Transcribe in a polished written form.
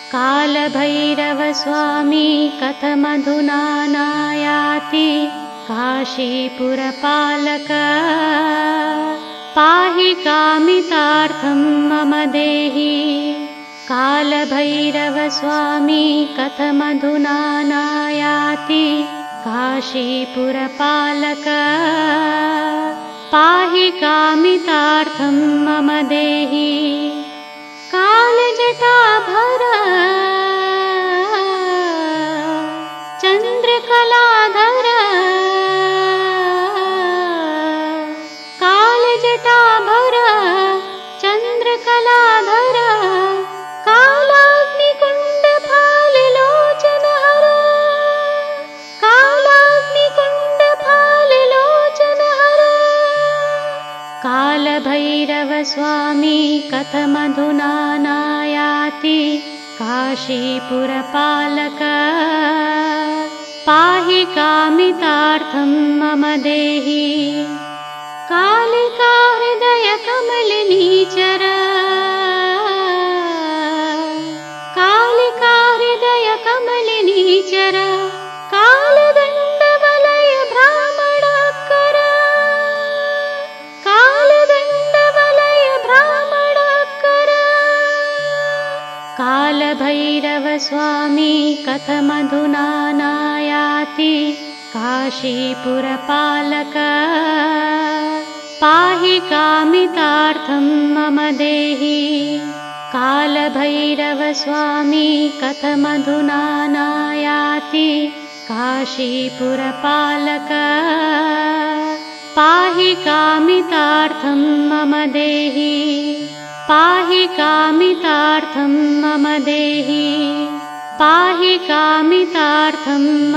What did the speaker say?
कालभैरवस्वामी कथमधुना नायाति काशीपुरपालक पाहि कामितार्थं मम देहि। कालभैरवस्वामी कथमधुना नायाति काशीपुरपालक पाहि कामितार्थं मम देहि। कालजटाभर चन्द्रकलाधर कालजटाभर चन्द्रकलाधर कालाग्निकुण्डफाललोचनहर कालाग्निकुण्डफाललोचनहर। कालभैरवस्वामी कथमधुना नायाति काशीपुरपालक पाहि कामितार्थं मम देहि। कालिका हृदयकमलिनीचर कालिका हृदयकमलिनीचर कालदण्डवलय भ्रामणकर कालदण्डवलय भ्रामणकर। कालभैरवस्वामी कथमधुना नायाति काशीपुरपालक पाहि कामितार्थं मम देहि। कालभैरवस्वामी कथमधुना नायाति काशीपुरपालक पाहि कामितार्थं मम देहि। पाहि कामितार्थं मम देहि। पाहि कामितार्थं